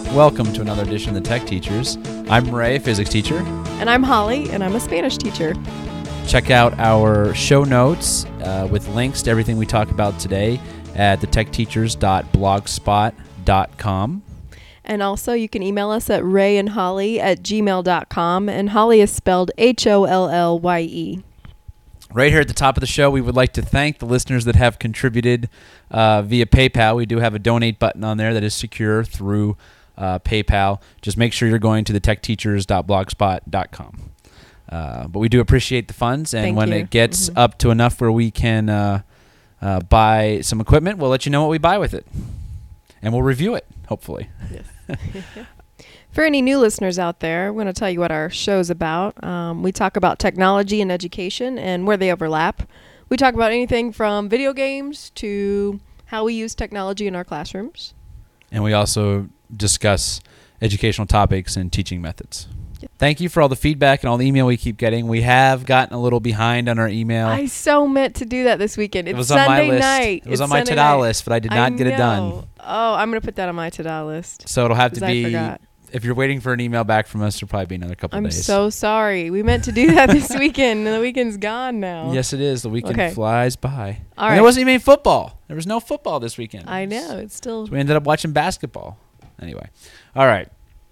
Welcome to another edition of the Tech Teachers. I'm Ray, physics teacher. And I'm Holly, and I'm a Spanish teacher. Check out our show notes with links to everything we talk about today at thetechteachers.blogspot.com. And also, you can email us at rayandholly@gmail.com, and Holly is spelled Hollye. Right here at the top of the show, we would like to thank the listeners that have contributed via PayPal. We do have a donate button on there that is secure through PayPal. Just make sure you're going to thetechteachers.blogspot.com. But we do appreciate the funds, and when it gets up to enough where we can buy some equipment, we'll let you know what we buy with it. And we'll review it, hopefully. Yes. For any new listeners out there, I'm going to tell you what our show's about. We talk about technology and education and where they overlap. We talk about anything from video games to how we use technology in our classrooms. And we also discuss educational topics and teaching methods. Yep. Thank you for all the feedback and all the email we keep getting. We have gotten a little behind on our email. I so meant to do that this weekend. It was Sunday on my list. night. It was on my to-do list, but I did not get it done. Oh, I'm going to put that on my to-do list. So it'll have to be... I forgot. If you're waiting for an email back from us, it'll probably be another couple days. I'm so sorry. We meant to do that this weekend, and the weekend's gone now. Yes, it is. The weekend flies by. All right. And there wasn't even football. There was no football this weekend. I know. It's still... So we ended up watching basketball. Anyway. All right.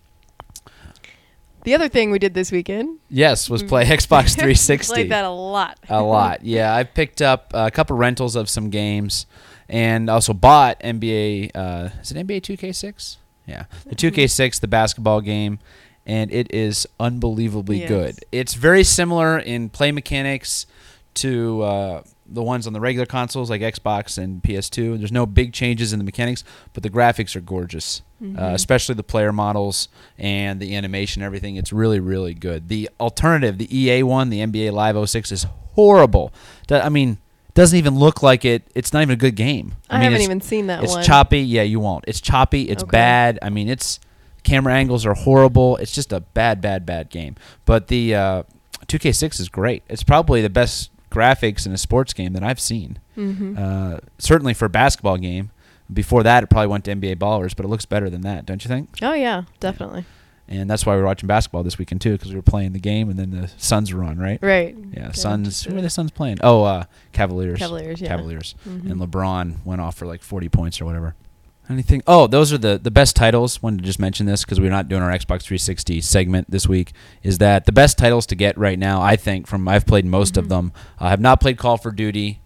The other thing we did this weekend... Yes, was play Xbox 360. Played that a lot. A lot. Yeah, I picked up a couple rentals of some games and also bought NBA... is it NBA 2K6? Yeah, the 2K6, the basketball game, and it is unbelievably good. It's very similar in play mechanics to the ones on the regular consoles like Xbox and PS2. There's no big changes in the mechanics, but the graphics are gorgeous, especially the player models and the animation, everything. It's really, really good. The alternative, the EA one, the NBA Live 06, is horrible. I mean... doesn't even look like it. It's not even a good game. I haven't even seen that one. It's choppy. Yeah, you won't. It's choppy. It's bad. I mean, its camera angles are horrible. It's just a bad, bad, bad game. But the 2K6 is great. It's probably the best graphics in a sports game that I've seen. Certainly for a basketball game. Before that, it probably went to NBA Ballers, but it looks better than that, don't you think? Oh, yeah, definitely. And that's why we were watching basketball this weekend, too, because we were playing the game, and then the Suns were on, right? Right. Yeah, Suns. Who are the Suns playing? Oh, Cavaliers. Cavaliers, yeah. Cavaliers. And LeBron went off for like 40 points or whatever. Anything? Oh, those are the best titles. Wanted to just mention this because we're not doing our Xbox 360 segment this week. Is that the best titles to get right now, I think, I've played most of them. I have not played Call of Duty,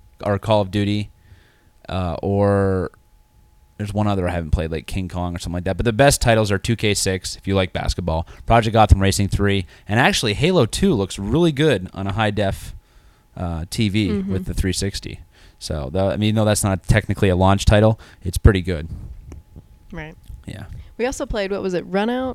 or... There's one other I haven't played, like King Kong or something like that. But the best titles are 2K6, if you like basketball, Project Gotham Racing 3, and actually Halo 2 looks really good on a high-def TV with the 360. So, even though that's not technically a launch title, it's pretty good. Right. Yeah. We also played, what was it, Not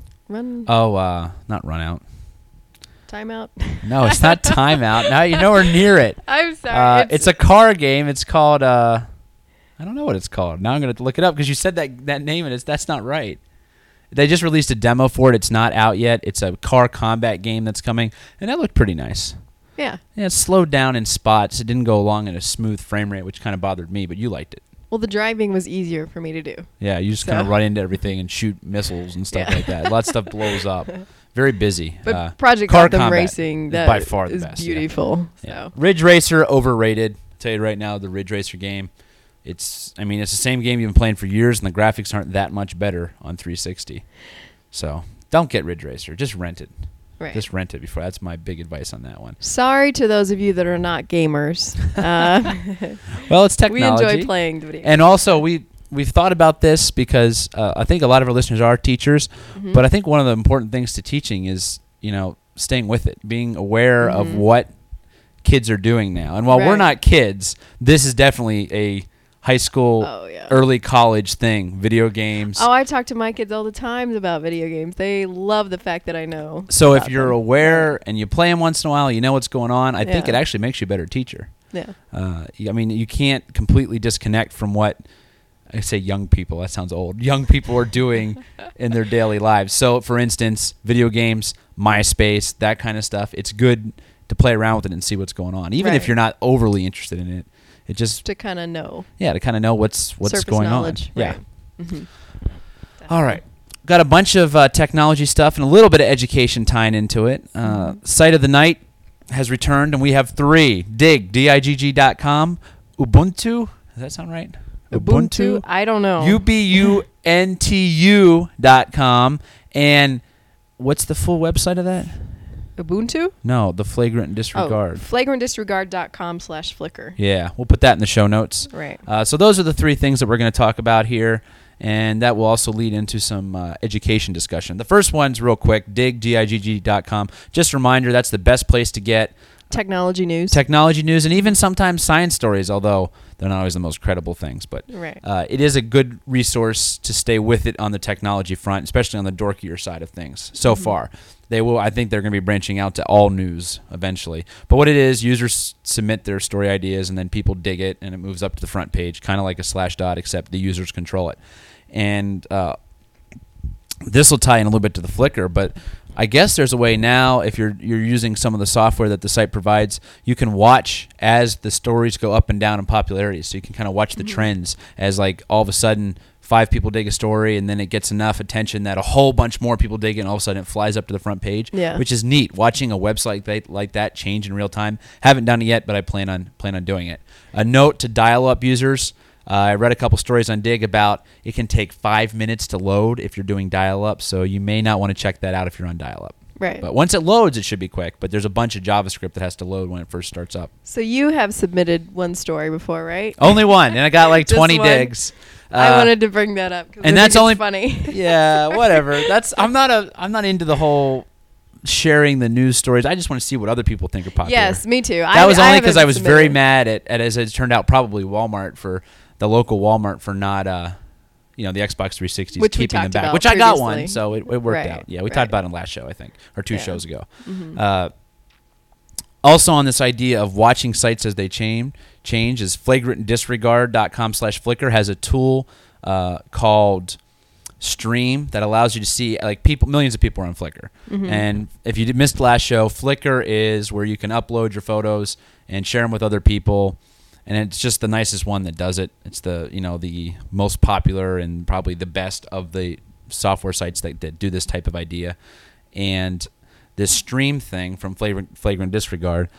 Runout. Timeout? No, it's not Timeout. Now you're nowhere near it. I'm sorry. It's a car game. It's called... I don't know what it's called. Now I'm going to look it up because you said that name and that's not right. They just released a demo for it. It's not out yet. It's a car combat game that's coming, and that looked pretty nice. Yeah. Yeah, it slowed down in spots. It didn't go along at a smooth frame rate, which kind of bothered me, but you liked it. Well, the driving was easier for me to do. Yeah, you just kind of run into everything and shoot missiles and stuff like that. A lot of stuff blows up. Very busy. But Project Gotham Racing, that by far the best, beautiful. Yeah. So. Ridge Racer, overrated. I'll tell you right now, the Ridge Racer game. It's the same game you've been playing for years, and the graphics aren't that much better on 360. So don't get Ridge Racer. Just rent it. Right. Just rent it before. That's my big advice on that one. Sorry to those of you that are not gamers. Well, it's technology. We enjoy playing the video games. And also, we've thought about this because I think a lot of our listeners are teachers, but I think one of the important things to teaching is, staying with it, being aware of what kids are doing now. And while we're not kids, this is definitely a high school, early college thing, video games. Oh, I talk to my kids all the time about video games. They love the fact that I know. So if you're aware and you play them once in a while, you know what's going on, I think it actually makes you a better teacher. Yeah. You can't completely disconnect from what, I say young people, that sounds old, young people are doing in their daily lives. So, for instance, video games, MySpace, that kind of stuff, it's good to play around with it and see what's going on. Even if you're not overly interested in it. It just to kind of know. Yeah, to kind of know what's surface going knowledge. on. Right. Yeah. All right. got a bunch of technology stuff and a little bit of education tying into it. Site of the night has returned, and we have 3. digg.com, Ubuntu. Does that sound right? Ubuntu? I don't know. ubuntu.com. And what's the full website of that? Ubuntu? No, the Flagrant Disregard. flagrantdisregard.com/Flickr. Yeah, we'll put that in the show notes. Right. So those are the 3 things that we're going to talk about here, and that will also lead into some education discussion. The first one's real quick, digg.com. Just a reminder, that's the best place to get technology news, and even sometimes science stories, although they're not always the most credible things. But right. It is a good resource to stay with it on the technology front, especially on the dorkier side of things so far. I think they're going to be branching out to all news eventually. But what it is, users submit their story ideas, and then people dig it, and it moves up to the front page, kind of like a Slashdot, except the users control it. And this will tie in a little bit to the Flickr, but I guess there's a way now, if you're using some of the software that the site provides, you can watch as the stories go up and down in popularity. So you can kind of watch the trends as, like, all of a sudden 5 people dig a story, and then it gets enough attention that a whole bunch more people dig it, and all of a sudden it flies up to the front page, which is neat. Watching a website like that change in real time. Haven't done it yet, but I plan on doing it. A note to dial-up users. I read a couple stories on Digg about it can take 5 minutes to load if you're doing dial-up, so you may not want to check that out if you're on dial-up. Right. But once it loads, it should be quick, but there's a bunch of JavaScript that has to load when it first starts up. So you have submitted one story before, right? Only one, and I got like 20 digs. I wanted to bring that up, and that's only funny. Yeah, whatever. I'm not into the whole sharing the news stories. I just want to see what other people think are popular. Yes, me too. That was only because I was very mad at, as it turned out, probably Walmart, for the local Walmart, for not the Xbox 360s, which keeping them back. Which previously. I got one, so it worked right, out. Yeah, we talked about it in last show, I think, or 2 shows ago. Also on this idea of watching sites as they change is flagrantdisregard.com/Flickr has a tool called Stream that allows you to see, like, millions of people are on Flickr. And if you missed last show, Flickr is where you can upload your photos and share them with other people. And it's just the nicest one that does it. It's the most popular and probably the best of the software sites that do this type of idea. And this Stream thing from Flagrant Disregard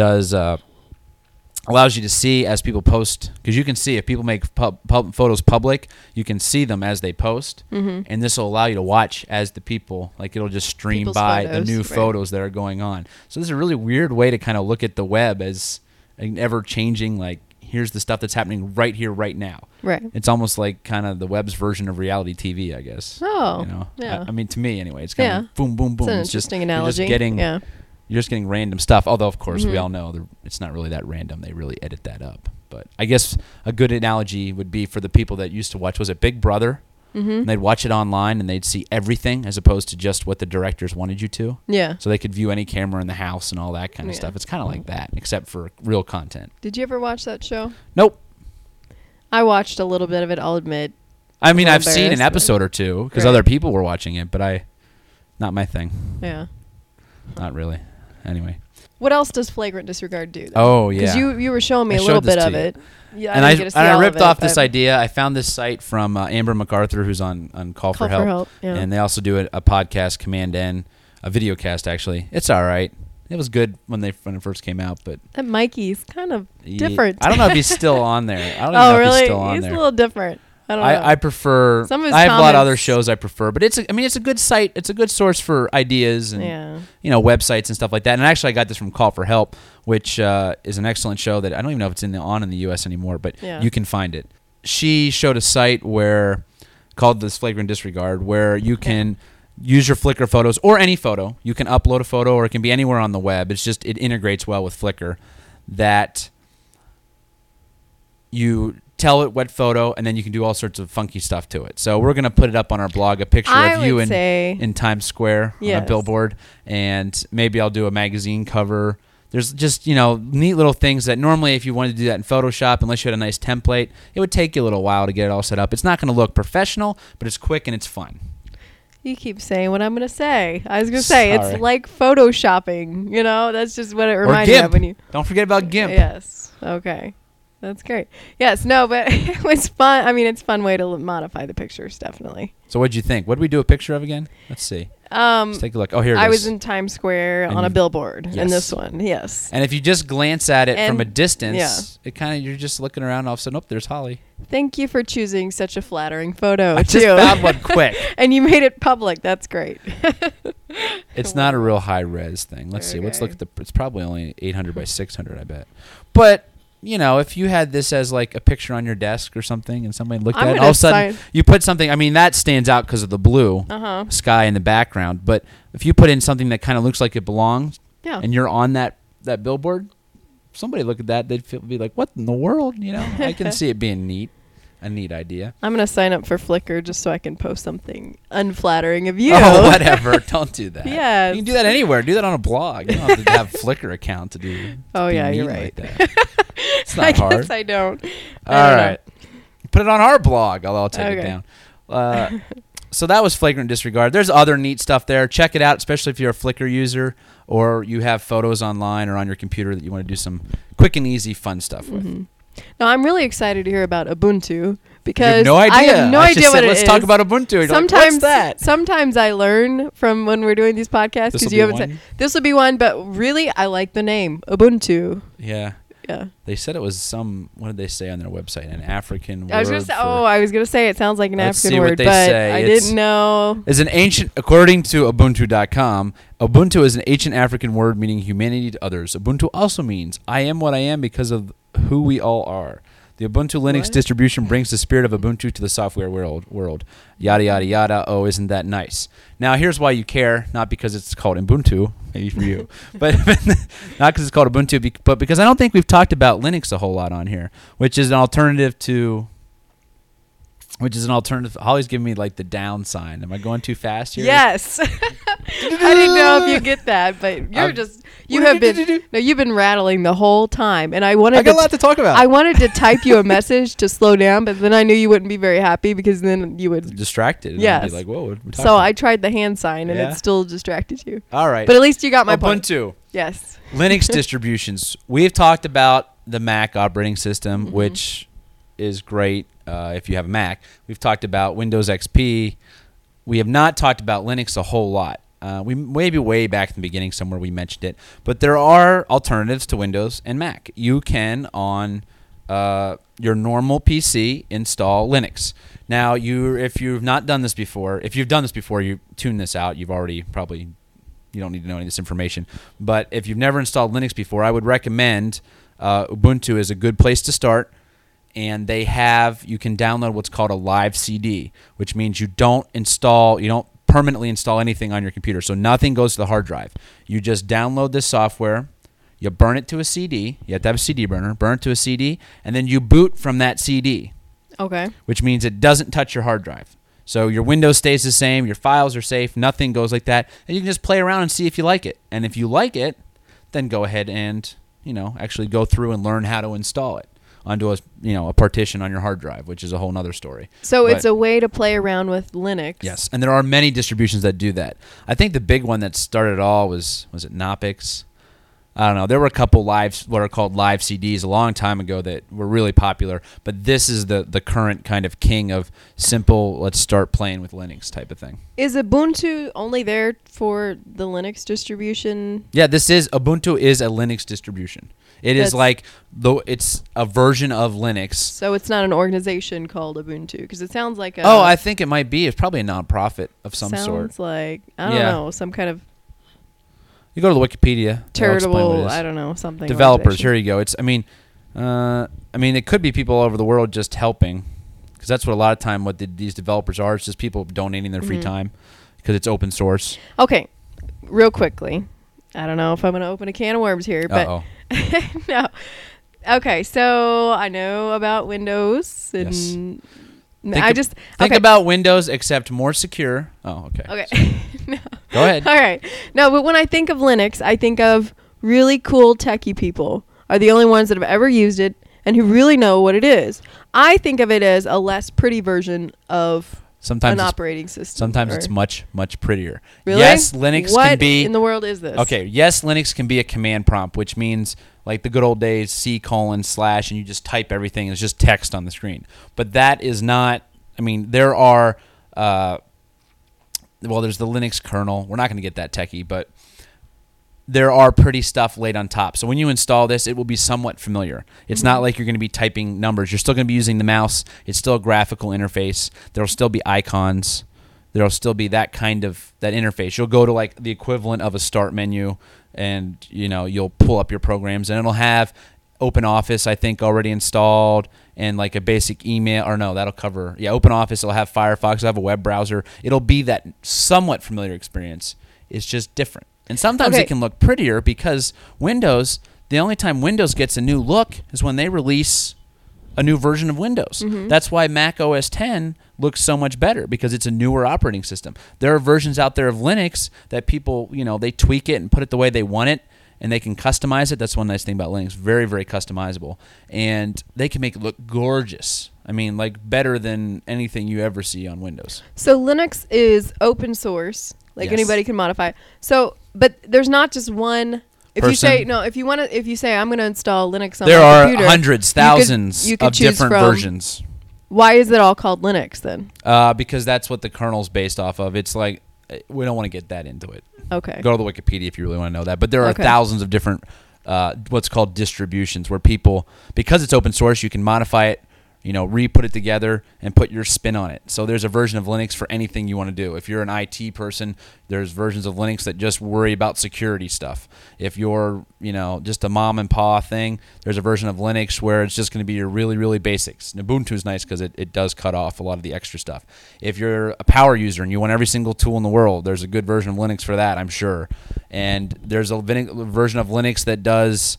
allows you to see as people post, because you can see if people make photos public, you can see them as they post, and this will allow you to watch as the people, like, it'll just stream people's by photos, the new photos that are going on. So this is a really weird way to kind of look at the web as an ever-changing, like, here's the stuff that's happening right here, right now. Right. It's almost like kind of the web's version of reality TV, I guess. Oh, yeah. I mean, to me anyway, it's kind of boom, boom, boom. It's an interesting analogy. You're just getting random stuff. Although, of course, we all know it's not really that random. They really edit that up. But I guess a good analogy would be for the people that used to watch, was it Big Brother? And they'd watch it online, and they'd see everything as opposed to just what the directors wanted you to. Yeah. So they could view any camera in the house and all that kind of stuff. It's kind of like that, except for real content. Did you ever watch that show? Nope. I watched a little bit of it, I'll admit. I mean, I've seen an episode or two because Right. other people were watching it, but not my thing. Yeah. Not really. Anyway. What else does Flagrant Disregard do, though? Oh, yeah. Because you were showing me I a little showed this bit to of you. it. Yeah, And didn't get to see I all ripped of it, off this but- idea. I found this site from Amber MacArthur, who's on Call for Help. Yeah. And they also do a podcast, Command N, a video cast, actually. It's all right. It was good when it first came out, but That Mikey's kind of different. I don't know if he's still on there. I don't Oh, know if really? he's still on He's there. a little different. I don't know. I prefer. Some of his I have a lot of other comments- shows I prefer, but it's a good site. It's a good source for ideas and Yeah. websites and stuff like that. And actually, I got this from Call for Help, which is an excellent show that I don't even know if it's on in the U.S. anymore, but Yeah. you can find it. She showed a site called this Flagrant Disregard, where you can use your Flickr photos or any photo. You can upload a photo, or it can be anywhere on the web. It's just it integrates well with Flickr. That you tell it what photo, and then you can do all sorts of funky stuff to it. So we're going to put it up on our blog, a picture of you in Times Square on a billboard, and maybe I'll do a magazine cover. There's just, neat little things that normally if you wanted to do that in Photoshop, unless you had a nice template, it would take you a little while to get it all set up. It's not going to look professional, but it's quick and it's fun. You keep saying what I'm going to say. I was going to say, Sorry. it's like photoshopping. That's just what it reminds me GIMP. of when you... Don't forget about GIMP. Yes. Okay. That's great. Yes, no, but it was fun. I mean, it's a fun way to modify the pictures, definitely. So what'd you think? What did we do a picture of again? Let's see. Let's take a look. Oh, here it is. I was in Times Square And on a you- billboard in yes. this one. Yes. And if you just glance at it from a And- distance, yeah. it kind of you're just looking around. And all of a sudden, oh, there's Holly. Thank you for choosing such a flattering photo, I too. just found one quick. And you made it public. That's great. It's not a real high res thing. Let's see. Let's Okay. look at the. It's probably only 800 by 600, I bet. But you know, if you had this as like a picture on your desk or something, and somebody looked I'm at it, gonna all of a sudden sign- you put something. I mean, that stands out because of the blue Uh-huh. sky in the background. But if you put in something that kind of looks like it belongs, Yeah. and you're on that billboard, somebody look at that, they'd be like, "What in the world?" You know, I can see it being neat, a neat idea. I'm going to sign up for Flickr just so I can post something unflattering of you. Oh, whatever! Don't do that. Yes. you can do that anywhere. Do that on a blog. You don't have to have a Flickr account to do. to Oh, be yeah, you're mean right. like that. It's I not hard. guess I don't. All right. Put it on our blog. I'll take it Okay. down. So that was Flagrant Disregard. There's other neat stuff there. Check it out, especially if you're a Flickr user or you have photos online or on your computer that you want to do some quick and easy fun stuff with. Mm-hmm. No, I'm really excited to hear about Ubuntu You because have no idea. I have no I just idea said, what it let's is. talk about Ubuntu. You're like, Sometimes what's that? Sometimes I learn from when we're doing these podcasts This'll because be you haven't one? said this will be one, but really I like the name Ubuntu. Yeah. Yeah. They said it was what did they say on their website? An African word. I was gonna say, for- I was gonna say it sounds like an Let's African see what word, they but say. I It's- didn't know. Is an ancient, according to Ubuntu.com, Ubuntu is an ancient African word meaning humanity to others. Ubuntu also means I am what I am because of who we all are. The Ubuntu Linux What? distribution brings the spirit of Ubuntu to the software world. Yada, yada, yada. Oh, isn't that nice? Now, here's why you care. Not because it's called Ubuntu, maybe for you, but not because it's called Ubuntu, but because I don't think we've talked about Linux a whole lot on here, which is an alternative to... Holly's giving me like the down sign. Am I going too fast here? Yes. I didn't know if you get that, but you've been rattling the whole time, and I wanted I got a lot to talk about. I wanted to type you a message to slow down, but then I knew you wouldn't be very happy because then you would. Distracted. And I'd Yes. be like, whoa. What are we talking So about? I tried the hand sign, and Yeah? it still distracted you. All right. But at least you got my point. Ubuntu. Yes. Linux distributions. We've talked about the Mac operating system, Mhm. which is great if you have a Mac. We've talked about Windows XP. We have not talked about Linux a whole lot. We maybe way back in the beginning somewhere we mentioned it, but there are alternatives to Windows and Mac. You can on your normal PC install Linux. Now, if you've not done this before, if you've done this before, you tune this out. You've already probably you don't need to know any of this information. But if you've never installed Linux before, I would recommend Ubuntu is a good place to start. And you can download what's called a live CD, which means you don't permanently install anything on your computer. So nothing goes to the hard drive. You just download this software, you burn it to a CD. You have to have a CD burner, burn it to a CD, and then you boot from that CD, Okay. which means it doesn't touch your hard drive. So your Windows stays the same, your files are safe, nothing goes like that, and you can just play around and see if you like it. And if you like it, then go ahead and actually go through and learn how to install it onto a partition on your hard drive, which is a whole nother story. So it's But- a way to play around with Linux. Yes, and there are many distributions that do that. I think the big one that started it all was it Knoppix? I don't know. There were a couple what are called live CDs a long time ago that were really popular, but this is the current kind of king of simple, let's start playing with Linux type of thing. Is Ubuntu only there for the Linux distribution? Yeah, Ubuntu is a Linux distribution. It is it's a version of Linux. So it's not an organization called Ubuntu because it sounds like a. I think it might be. It's probably a nonprofit of some sort. Sounds like I don't Yeah. know, some kind of You go to the Wikipedia. they'll explain what it charitable. is. I don't know, something. Developers. organization. Here you go. It could be people all over the world just helping, because that's what a lot of time these developers are. It's just people donating their free Mhm. time because it's open source. Okay, real quickly. I don't know if I'm going to open a can of worms here, but Uh-oh. no. Okay, so I know about Windows and Yes. Think about Windows, except more secure. Oh, okay. Okay. No. Go ahead. All right. No, but when I think of Linux, I think of really cool techie people are the only ones that have ever used it and who really know what it is. I think of it as a less pretty version of Sometimes an it's, operating system. sometimes or- it's much prettier. Really? Yes, Linux what can be in the world is this? Okay, yes, Linux can be a command prompt, which means like the good old days, C:// and you just type everything. It's just text on the screen. But that is not. I mean, there are. There's the Linux kernel. We're not going to get that techie, but there are pretty stuff laid on top. So when you install this, it will be somewhat familiar. It's not like you're going to be typing numbers. You're still going to be using the mouse. It's still a graphical interface. There will still be icons. There will still be that kind of that interface. You'll go to like the equivalent of a start menu, and you'll pull up your programs, and it'll have OpenOffice, I think, already installed, and like a basic email. Or no, that'll cover OpenOffice. It'll have Firefox. It'll have a web browser. It'll be that somewhat familiar experience. It's just different. And sometimes it can look prettier because Windows, the only time Windows gets a new look is when they release a new version of Windows. That's why Mac OS X looks so much better, because it's a newer operating system. There are versions out there of Linux that people, they tweak it and put it the way they want it, and they can customize it. That's one nice thing about Linux. Very, very customizable. And they can make it look gorgeous. I mean, like better than anything you ever see on Windows. So Linux is open source. Like anybody can modify it. So, but there's not just one. If you say if you say I'm going to install Linux on there my are computer, hundreds, thousands you could of different versions. Why is it all called Linux then? Because that's what the kernel's based off of. It's like we don't want to get that into it. Okay. Go to the Wikipedia if you really want to know that. But there are thousands of different what's called distributions where people, because it's open source, you can modify it, re-put it together and put your spin on it. So there's a version of Linux for anything you want to do. If you're an IT person, there's versions of Linux that just worry about security stuff. If you're, just a mom and pa thing, there's a version of Linux where it's just going to be your really, really basics. And Ubuntu is nice because it does cut off a lot of the extra stuff. If you're a power user and you want every single tool in the world, there's a good version of Linux for that, I'm sure. And there's a version of Linux that does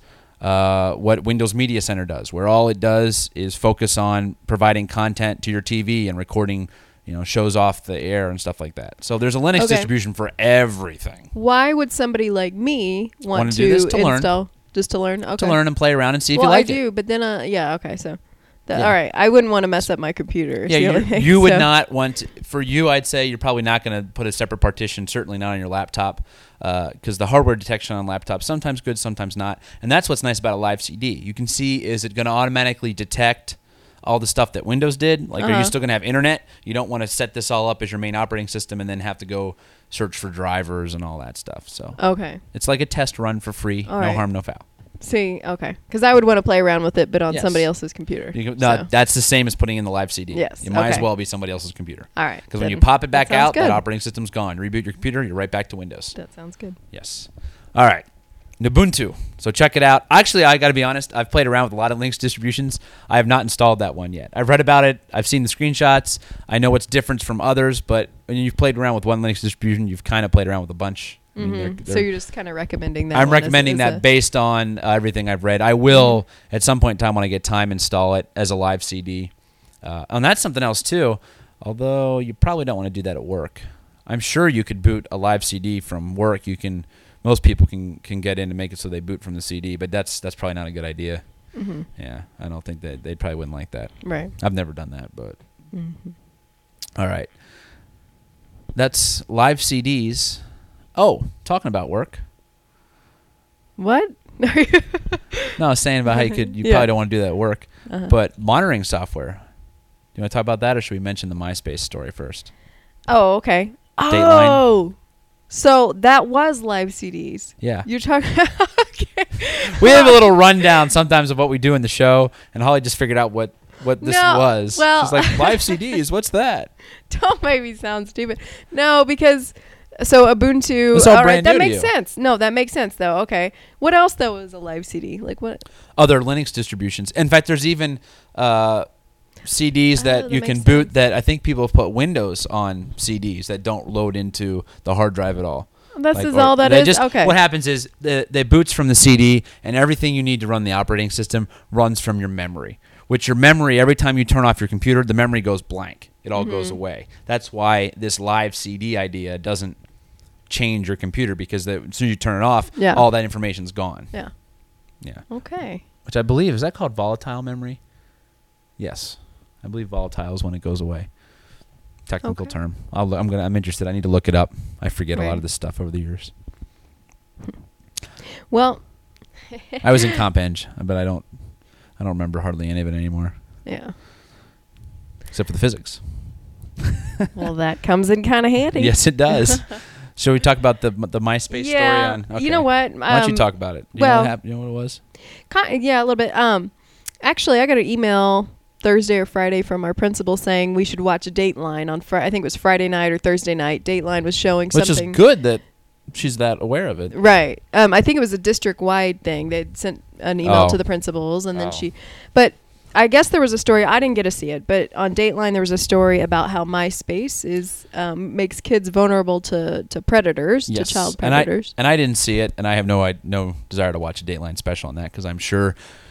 what Windows Media Center does, where all it does is focus on providing content to your TV and recording, shows off the air and stuff like that. So there's a Linux distribution for everything. Why would somebody like me want to do this to install learn. Just to learn? Okay. To learn and play around and see if you like it. I do, but then so all right, I wouldn't want to mess up my computer. Yeah, you would not want to, for you, I'd say you're probably not going to put a separate partition, certainly not on your laptop, because the hardware detection on laptops sometimes good, sometimes not. And that's what's nice about a live CD. You can see, is it going to automatically detect all the stuff that Windows did? Like, are you still going to have internet? You don't want to set this all up as your main operating system and then have to go search for drivers and all that stuff. So it's like a test run for free, no harm, no foul. See, okay. Because I would want to play around with it, but on somebody else's computer. That's the same as putting in the live CD. Yes. It might as well be somebody else's computer. All right. Because when you pop it back out, that operating system's gone. Reboot your computer, you're right back to Windows. That sounds good. Yes. All right. Ubuntu. So check it out. Actually, I got to be honest, I've played around with a lot of Linux distributions. I have not installed that one yet. I've read about it. I've seen the screenshots. I know what's different from others, but when you've played around with one Linux distribution, you've kind of played around with a bunch. I mean, so you're just kind of recommending that. I'm recommending that based on everything I've read. I will, at some point in time when I get time, install it as a live CD. And that's something else, too, although you probably don't want to do that at work. I'm sure you could boot a live CD from work. Most people can get in and make it so they boot from the CD, but that's probably not a good idea. Mm-hmm. Yeah, I don't think that they probably wouldn't like that. Right. I've never done that, but all right. That's live CDs. Oh, talking about work. What? No, I was saying about how you probably don't want to do that at work, but monitoring software. Do you want to talk about that, or should we mention the MySpace story first? Oh, okay. Dateline. Oh, so that was live CDs. Yeah. You're talking. Okay. We have a little rundown sometimes of what we do in the show, and Holly just figured out what this was. Well, she's like, live CDs, what's that? Don't make me sound stupid. No, because so Ubuntu. It's all brand new that to makes you. sense. No, that makes sense though. Okay, what else though is a live CD? Like what? Other Linux distributions. In fact, there's even CDs that you can makes boot sense. that I think people have put Windows on CDs that don't load into the hard drive at all. This is all that is? Okay. What happens is they boots from the CD, and everything you need to run the operating system runs from your memory. Which your memory, every time you turn off your computer, the memory goes blank. It all goes away. That's why this live CD idea doesn't change your computer, because as soon as you turn it off, all that information's gone. Yeah. Yeah. Okay. Which I believe, is that called volatile memory? Yes. I believe volatile is when it goes away. technical Okay. term. I'm interested. I need to look it up. I forget a lot Right. of this stuff over the years. Well, I was in Comp Eng, but I don't remember hardly any of it anymore, yeah. except for the physics. Well, that comes in kind of handy. Yes, it does. Shall we talk about the MySpace story? Yeah. Okay. You know what? Why don't you talk about it? You know well- what happened? You know what it was? Yeah, a little bit. Actually, I got an email Thursday or Friday from our principal saying we should watch a Dateline on I think it was Friday night or Thursday night. Dateline was showing Which something. is good that she's that aware of it. Right. I think it was a district-wide thing. They'd sent an email Oh. to the principals, and then Oh. But I guess there was a story. I didn't get to see it, but on Dateline there was a story about how MySpace makes kids vulnerable to predators, to child predators. And I didn't see it, and I have no desire to watch a Dateline special on that because I'm sure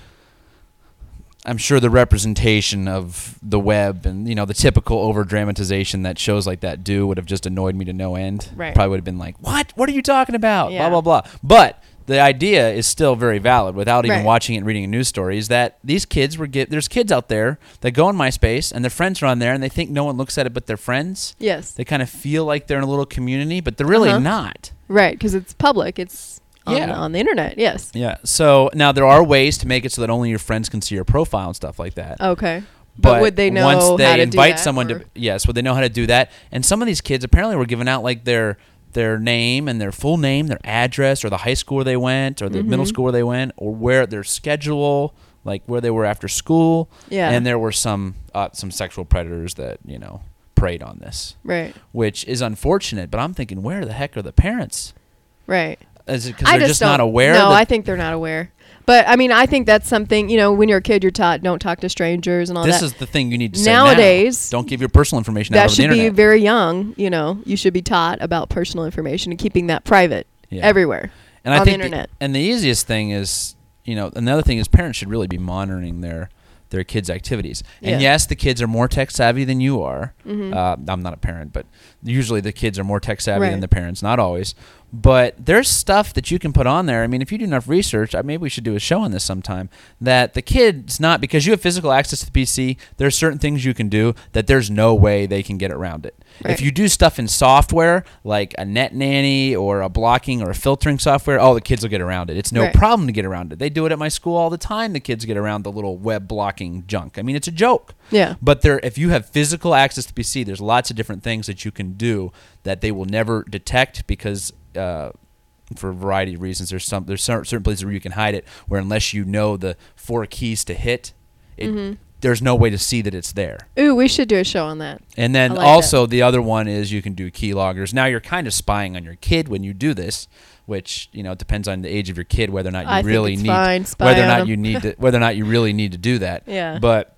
the representation of the web and the typical over dramatization that shows like that do would have just annoyed me to no end. Right. Probably would have been like, "What? What are you talking about?" Yeah. Blah blah blah. But the idea is still very valid without even Right. watching it and reading a news story. Is that these kids there's kids out there that go on MySpace and their friends are on there and they think no one looks at it but their friends. Yes. They kind of feel like they're in a little community, but they're really Uh-huh. not. Right, because it's public. It's on the internet. Yes. Yeah. So now there are ways to make it so that only your friends can see your profile and stuff like that. Okay. But would they know once they how to invite do that, someone or- to yes, would they know how to do that? And some of these kids apparently were giving out like their name and their full name, their address, or the high school where they went, or the middle school where they went, or where their schedule, like where they were after school. Yeah. And there were some sexual predators that preyed on this, Right. which is unfortunate. But I'm thinking, where the heck are the parents? Right. Is it because they're just not aware? No, that I think they're not aware. But I mean, I think that's something, when you're a kid, you're taught don't talk to strangers and all this that. is the thing you need to say Nowadays, now. Don't give your personal information out that over the should be internet. very young. You should be taught about personal information and keeping that private Yeah. everywhere And I on think the internet. and the easiest thing is, another thing is parents should really be monitoring their kids' activities. And Yeah. yes, the kids are more tech savvy than you are. Mhm. I'm not a parent, but usually the kids are more tech savvy Right. than the parents. Not always. But there's stuff that you can put on there. I mean, if you do enough research, maybe we should do a show on this sometime, that the kid's not, because you have physical access to the PC, there are certain things you can do that there's no way they can get around it. Right. If you do stuff in software, like a Net Nanny or a blocking or a filtering software, the kids will get around it. It's no Right. problem to get around it. They do it at my school all the time. The kids get around the little web blocking junk. I mean, it's a joke. Yeah. But if you have physical access to PC, there's lots of different things that you can do that they will never detect because for a variety of reasons. There's certain places where you can hide it where unless you know the 4 keys to hit, there's no way to see that it's there. Ooh, we should do a show on that. And then I like also the other one is you can do keyloggers. Now you're kind of spying on your kid when you do this, which it depends on the age of your kid whether or not you I think really it's need fine. Spy whether or on not 'em. you need to whether or not you really need to do that. Yeah. But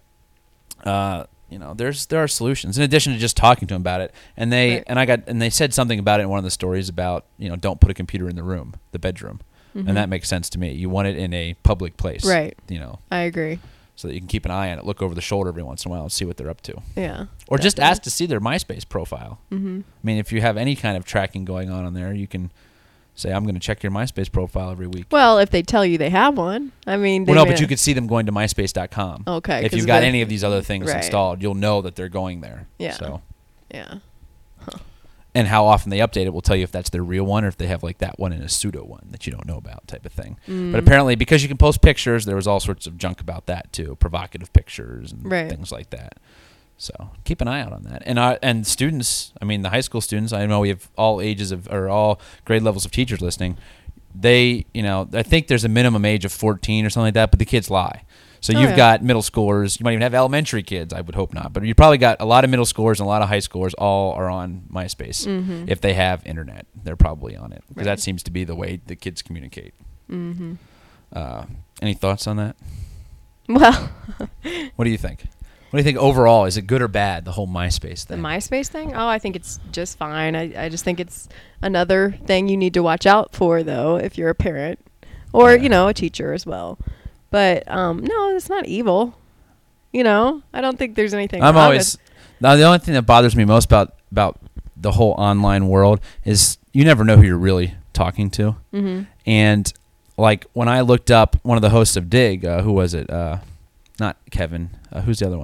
there are solutions in addition to just talking to them about it. And they Right. and they said something about it in one of the stories about don't put a computer in the bedroom, and that makes sense to me. You want it in a public place, Right. I agree. so that you can keep an eye on it, look over the shoulder every once in a while, and see what they're up to. Yeah. Or just definitely. ask to see their MySpace profile. Mhm. I mean, if you have any kind of tracking going on there, you can say, "I'm going to check your MySpace profile every week." Well, if they tell you they have one, I mean, they Well, no, may but you not- could see them going to MySpace.com. Okay, If 'cause you've got the- any of these other things right. installed, you'll know that they're going there. Yeah. So, Yeah. and how often they update it will tell you if that's their real one or if they have like that one and a pseudo one that you don't know about, type of thing. Mm. But apparently, because you can post pictures, there was all sorts of junk about that too, provocative pictures and Right. things like that. So keep an eye out on that. And students, I mean, the high school students, I know we have all ages or all grade levels of teachers listening. They, I think there's a minimum age of 14 or something like that, but the kids lie. So Oh, you've yeah. got middle schoolers. You might even have elementary kids. I would hope not. But you probably got a lot of middle schoolers and a lot of high schoolers all are on MySpace. Mhm. If they have internet, they're probably on it. Because Right. that seems to be the way the kids communicate. Mhm. Any thoughts on that? Well, What do you think? What do you think overall? Is it good or bad, the whole MySpace the thing? MySpace thing? Oh, I think it's just fine. I just think it's another thing you need to watch out for, though, if you're a parent or, Yeah. a teacher as well. But, no, it's not evil. I don't think there's anything I'm wrong always... Now, the only thing that bothers me most about the whole online world is you never know who you're really talking to. Mm-hmm. And, like, when I looked up one of the hosts of Dig, who was it? Not Kevin. Who's the other one?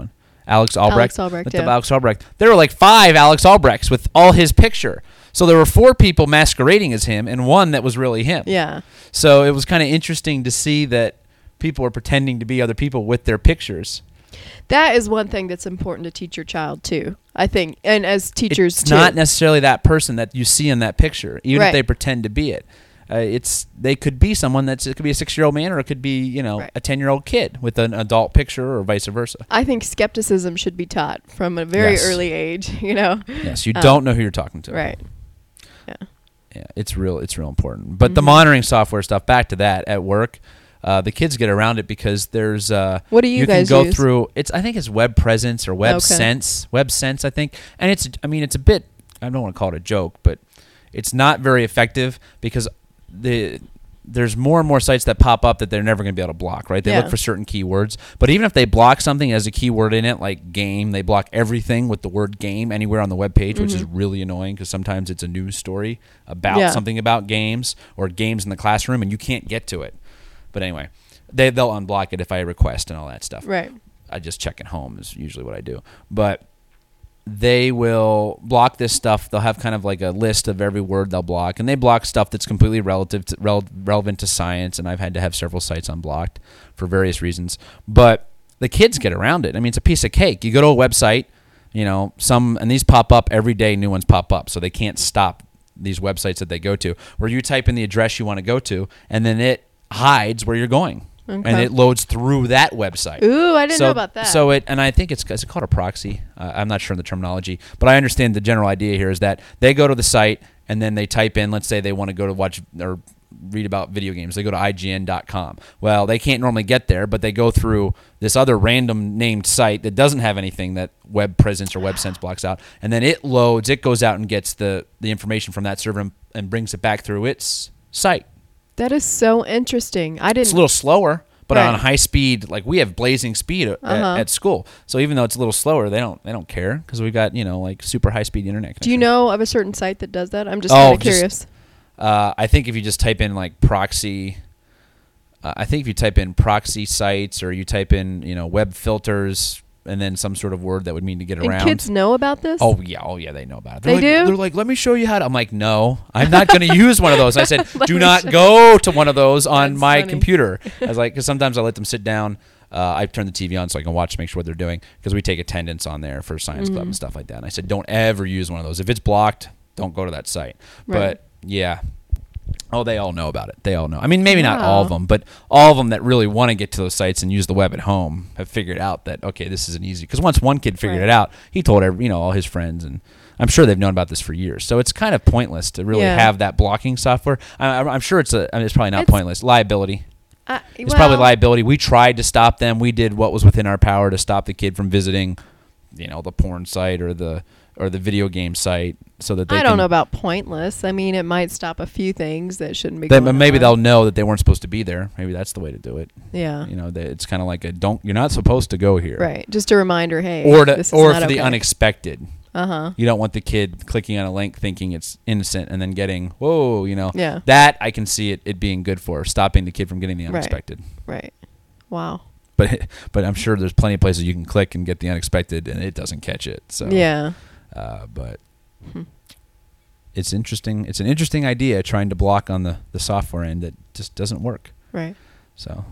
Alex Albrecht. Albrecht, Looked up yeah. Alex Albrecht. There were like 5 Alex Albrechts with all his picture. So there were 4 people masquerading as him and 1 that was really him. Yeah. So it was kind of interesting to see that people were pretending to be other people with their pictures. That is one thing that's important to teach your child too, I think, and as teachers It's too. not necessarily that person that you see in that picture, even Right. if they pretend to be it. They could be someone it could be a 6-year-old man, or it could be Right. a 10-year-old kid with an adult picture, or vice versa. I think skepticism should be taught from a very Yes. early age. You know. Yes, you don't know who you're talking to. Right. Yeah. Yeah, it's real important. But the monitoring software stuff, back to that at work, the kids get around it because there's What do you guys can go use? through I think it's Web Presence or Web Sense, I think. And it's a bit, I don't want to call it a joke, but it's not very effective because there's more and more sites that pop up that they're never going to be able to block, right? They Yeah. look for certain keywords. But even if they block something as a keyword in it, like game, they block everything with the word game anywhere on the web page, which is really annoying because sometimes it's a news story about something about games or games in the classroom and you can't get to it. But anyway, they'll unblock it if I request and all that stuff. Right. I just check at home is usually what I do. But they will block this stuff. They'll have kind of like a list of every word they'll block, and they block stuff that's completely relevant to science, and I've had to have several sites unblocked for various reasons. But the kids get around it. I mean, it's a piece of cake. You go to a website, and these pop up every day, new ones pop up, so they can't stop these websites that they go to, where you type in the address you want to go to, and then it hides where you're going. Okay. And it loads through that website. Ooh, I didn't know about that. So and I think is it called a proxy? I'm not sure in the terminology, but I understand the general idea here is that they go to the site and then they type in, let's say they want to go to watch or read about video games. They go to IGN.com. Well, they can't normally get there, but they go through this other random named site that doesn't have anything that Web Presence or Web Sense blocks out, and then it loads. It goes out and gets the information from that server and brings it back through its site. That is so interesting. I didn't. It's a little slower, but Right. on high speed, like we have blazing speed at school. So even though it's a little slower, they don't care because we've got like super high speed internet. Do you connection. know of a certain site that does that? I'm just kind of just- curious. I think if you just type in like proxy, I think if you type in proxy sites or you type in web filters and then some sort of word that would mean to get And around. kids know about this? Oh yeah, they know about it. They do? They're like, let me show you how to. I'm like, no, I'm not going to use one of those. I said, Let do me not show go to one of those on That's my funny. computer. I was like, because sometimes I let them sit down. I turn the TV on so I can watch, make sure what they're doing, because we take attendance on there for science club and stuff like that. And I said, don't ever use one of those. If it's blocked, don't go to that site. Right. But yeah. Oh, they all know about it. They all know. I mean, maybe not Wow. all of them, but all of them that really want to get to those sites and use the web at home have figured out that, okay, this isn't easy. Because once one kid figured Right. it out, he told all his friends, and I'm sure they've known about this for years. So it's kind of pointless to really Yeah. have that blocking software. I'm sure it's probably not It's- pointless. Liability. It's Well, probably liability. We tried to stop them. We did what was within our power to stop the kid from visiting, the porn site or the video game site, so that they I can, don't know about pointless. I mean, it might stop a few things that shouldn't be. They, going maybe on. they'll know that they weren't supposed to be there. Maybe that's the way to do it. Yeah. It's kind of like you're not supposed to go here. Right. Just a reminder. Hey. Or this is for not the okay. unexpected. Uh-huh. You don't want the kid clicking on a link thinking it's innocent and then getting, whoa, Yeah. That I can see it being good for, stopping the kid from getting the Right. unexpected. Right. Wow. But I'm sure there's plenty of places you can click and get the unexpected and it doesn't catch it. So Yeah. but it's interesting. It's an interesting idea trying to block on the software end that just doesn't work. Right. So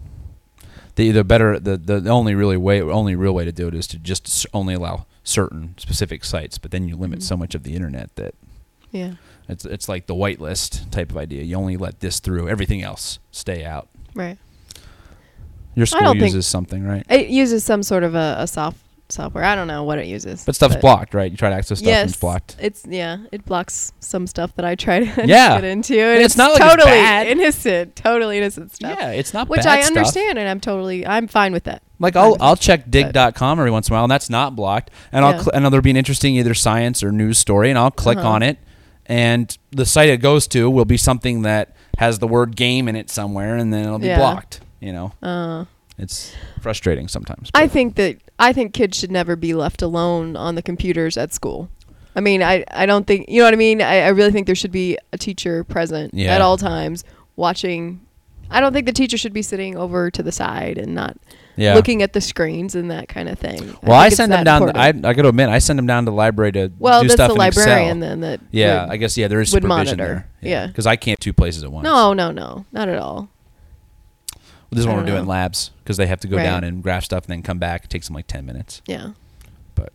the only real way to do it is to just only allow certain specific sites, but then you limit so much of the internet that Yeah. it's like the whitelist type of idea. You only let this through, everything else stay out. Right. Your I school don't think- uses something, right? It uses some sort of a software. I don't know what it uses. But stuff's blocked, right? You try to access stuff and it's blocked. It blocks some stuff that I try to Yeah. get into, and And it's not like it's totally bad. totally innocent stuff. Yeah, it's not Which bad I stuff. understand, and I'm fine with that. Like Fine with I'll it. check dig.com every once in a while, and that's not blocked. And Yeah. and there'll be an interesting either science or news story, and I'll click on it, and the site it goes to will be something that has the word game in it somewhere, and then it'll be Yeah. blocked. It's frustrating sometimes. I think kids should never be left alone on the computers at school. I mean, I don't think, you know what I mean? I really think there should be a teacher present Yeah. at all times watching I don't think the teacher should be sitting over to the side and not Yeah. looking at the screens and that kind of thing. Well, I think it's send them that down. important. I got to admit, I send them down to the library to Well, do that's stuff the in librarian Excel. then that. Yeah, would- I guess there is would supervision monitor. there. Yeah. Because I can't 2 places at once. No, not at all. This is I when we're don't doing know. labs because they have to go Right. down and graph stuff and then come back. It takes them like 10 minutes. Yeah. But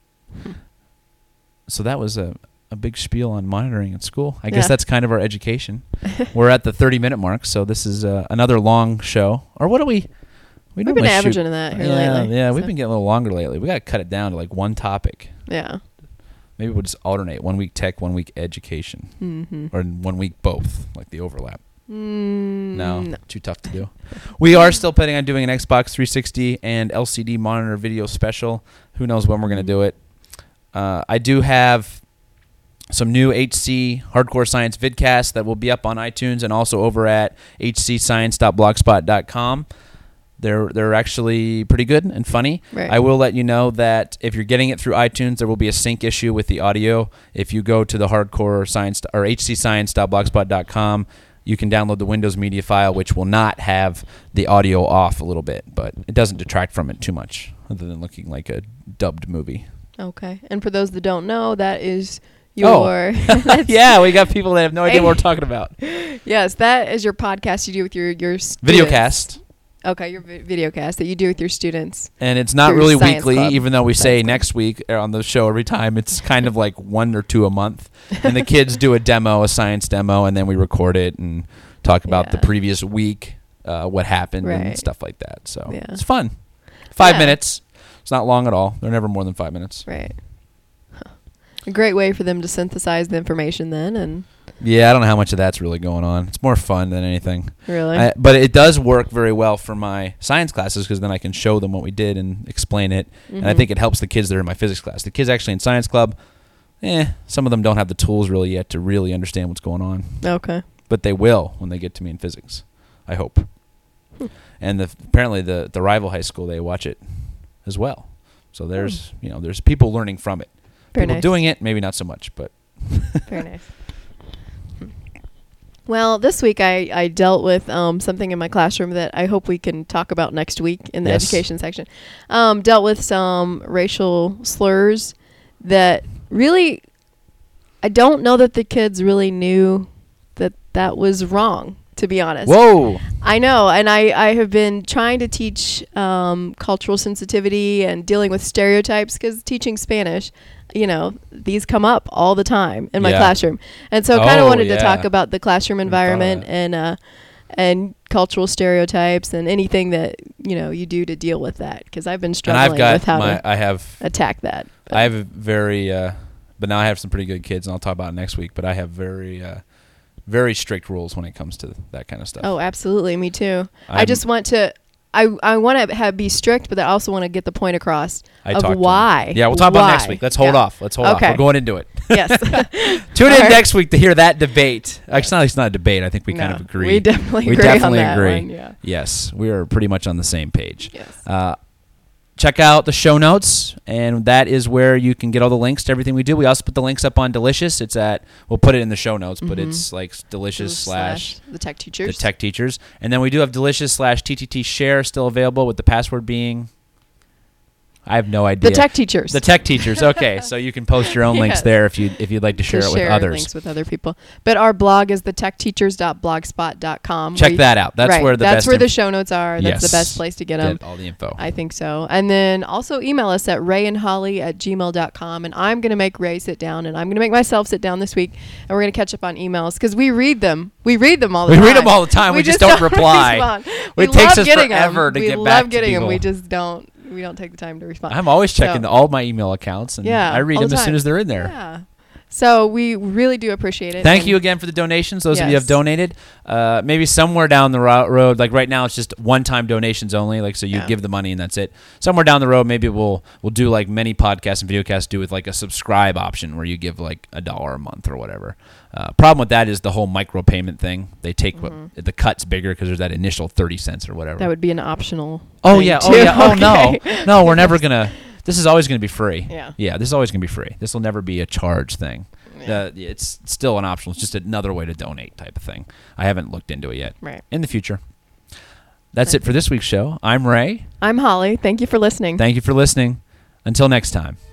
so that was a big spiel on monitoring at school. I guess Yeah. that's kind of our education. We're at the 30-minute mark, so this is another long show. Or what do we? We've normally been shoot- averaging that here yeah, lately. Yeah, we've so- been getting a little longer lately. We got to cut it down to like one topic. Yeah. Maybe we'll just alternate 1 week tech, 1 week education, Mm-hmm. or 1 week both, like the overlap. No, No. too tough to do. We are still planning on doing an Xbox 360 and LCD monitor video special. Who knows when we're going to do it. I do have some new HC Hardcore Science vidcasts that will be up on iTunes and also over at hcscience.blogspot.com. They're actually pretty good and funny. Right. I will let you know that if you're getting it through iTunes, there will be a sync issue with the audio. If you go to the Hardcore Science or hcscience.blogspot.com, you can download the Windows Media file, which will not have the audio off a little bit, but it doesn't detract from it too much, other than looking like a dubbed movie. Okay. And for those that don't know, that is Oh. your. Yeah, we got people that have no idea what we're talking about. Yes, that is your podcast you do with your students. Videocast. Okay, your videocast that you do with your students. And it's not Through really Science weekly, Club. even though we say Science Club. next week on the show every time. It's kind of like 1 or 2 a month. And the kids do a science demo, and then we record it and talk about the Yeah. previous week, what happened and Right. stuff like that. So Yeah. it's fun. 5 Yeah. minutes. It's not long at all. They're never more than 5 minutes. Right. Huh. A great way for them to synthesize the information then, and Yeah, I don't know how much of that's really going on. It's more fun than anything. really. But it does work very well for my science classes because then I can show them what we did and explain it. And I Mhm. think it helps the kids that are in my physics class. The kids actually in science club, some of them don't have the tools really yet to really understand what's going on. Okay. But they will when they get to me in physics, I hope. And apparently the rival high school, they watch it as well. So there's people learning from it. Very People nice. doing it, maybe not so much, but Very nice. Well, this week I dealt with something in my classroom that I hope we can talk about next week in the Yes. education section. Dealt with some racial slurs that really, I don't know that the kids really knew that was wrong, to be honest. whoa. I know, and I have been trying to teach cultural sensitivity and dealing with stereotypes because teaching Spanish, these come up all the time in my Yeah. classroom. And so kind of Oh, wanted to yeah. talk about the classroom Never thought of environment that. and cultural stereotypes and anything that, you do to deal with that because I've been And struggling I've got with how to I have attack that. But I have a very, but now I have some pretty good kids, and I'll talk about it next week. But I have very strict rules when it comes to that kind of stuff. Oh, absolutely. Me too. I I'm- just want to. I want to be strict, but I also want to get the point across I of talked to why. them. Yeah, we'll talk about it next Why. week. Let's hold Yeah. off. Let's hold off. Okay. We're going into it. Yes. Tune in All right. next week to hear that debate. Actually, it's not a debate. I think we kind No, of agree. We definitely We agree definitely on that agree. one. Yeah. Yes, we are pretty much on the same page. Yes. Check out the show notes, and that is where you can get all the links to everything we do. We also put the links up on Delicious. We'll put it in the show notes, but Mhm. it's like Delicious slash the tech teachers. the tech teachers. And then we do have Delicious slash TTT share still available with the password being, I have no idea. The tech teachers. The tech teachers. Okay, so you can post your own links Yes. there if you'd like to share it with others. links with other people. But our blog is thetechteachers.blogspot.com. Check that out. That's right, where the that's best where the inf- show notes are. That's the Yes. best place to get them. Get all the info. I think so. And then also email us at rayandholly@gmail.com. And I'm going to make Ray sit down, and I'm going to make myself sit down this week, and we're going to catch up on emails because we read them. We read them all the We time. read them all the time. We just don't reply. respond. It We takes love us getting forever them. to we get love back to getting them. We people. just don't. We don't take the time to respond. I'm always checking So- all my email accounts, and Yeah, I read all them the as soon time. as they're in there. Yeah. So we really do appreciate it. Thank and you again for the donations. Those of you who Yes. have donated. Maybe somewhere down the road, like right now, it's just one-time donations only. Like so, you Yeah. give the money and that's it. Somewhere down the road, maybe we'll do like many podcasts and videocasts do with like a subscribe option where you give like $1 a month or whatever. Problem with that is the whole micropayment thing. They take the cut's bigger because there's that initial 30 cents or whatever. That would be an optional. Oh thing yeah. too. Oh yeah. Oh Okay. no. We're never gonna. This is always gonna be free. Yeah. Yeah. This is always gonna be free. This will never be a charge thing. It's still an optional. It's just another way to donate type of thing. I haven't looked into it yet. Right. In the future. That's it for this week's show. I'm Ray. I'm Holly. Thank you for listening. Thank you for listening. Until next time.